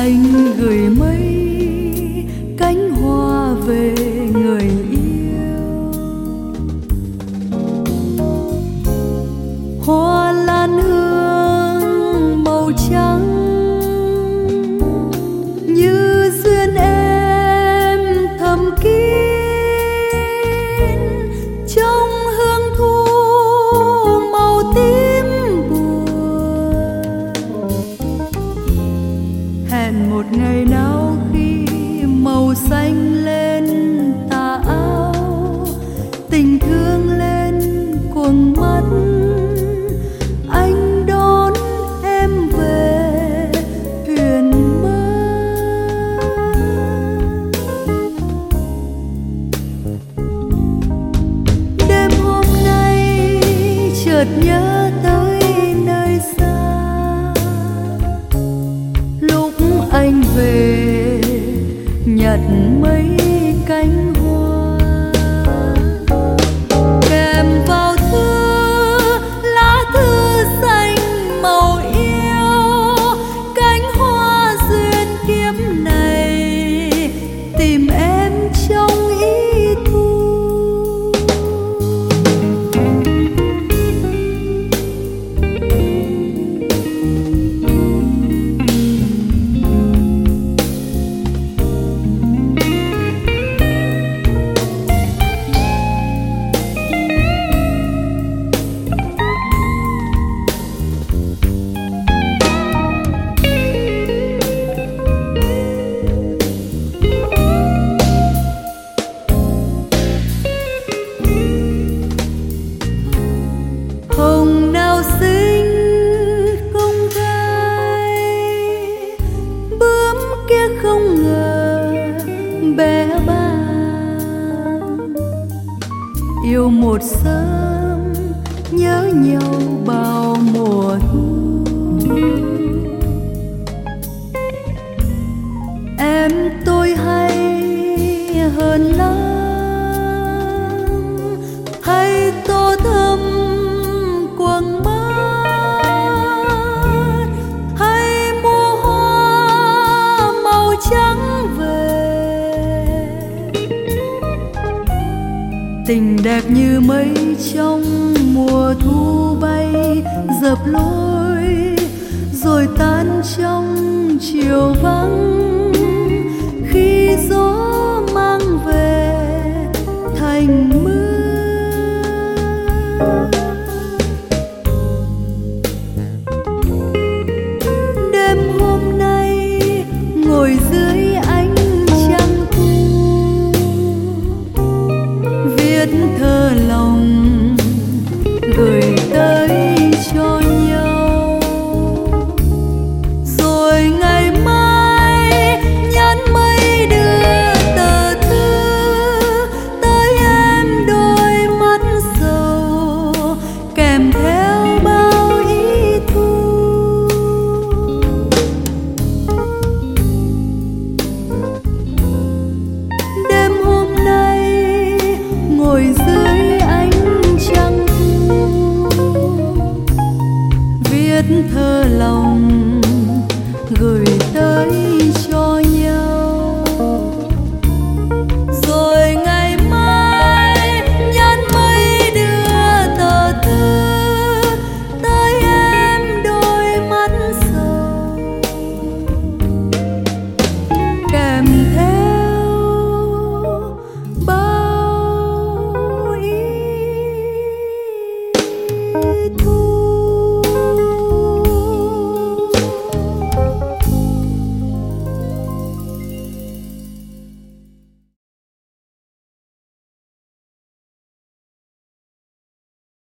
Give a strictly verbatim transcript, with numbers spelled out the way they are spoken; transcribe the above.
anh gửi mấy cánh hoa về người yêu. Hoa lan hương màu trắng như duyên em thầm kín, trong hương thu màu tím buồn. Hẹn một ngày nào khi màu xanh lên tà áo, tình thương lên cuồng mắt, anh đón em về thuyền mơ. Đêm hôm nay chợt nhớ tới nơi xa, lúc anh về nhặt mấy cánh hoa, kèm vào thư lá thư xanh màu yêu. Cánh hoa duyên kiếp này tìm em trong ý thu. Hồng nào xinh không gai, bướm kia không ngờ bé bàng. Yêu một sớm nhớ nhau bao mùa thu, em tôi hay hơn lắm. Hay tô thắm quầng mắt, hay mua hoa màu trắng về. Tình đẹp như mây trong mùa thu bay dập lối, rồi tan trong chiều vắng. Khi gió mang về thành mưa, đêm hôm nay ngồi dưới ánh trăng thu, viết thơ lòng gửi tới cho nhau. Rồi ngày mai nhắn mây đưa tờ thư tới em, đôi mắt sầu kèm theo bao ý thu. Đêm hôm nay ngồi dưới ánh trăng thu, viết thơ lòng gửi tới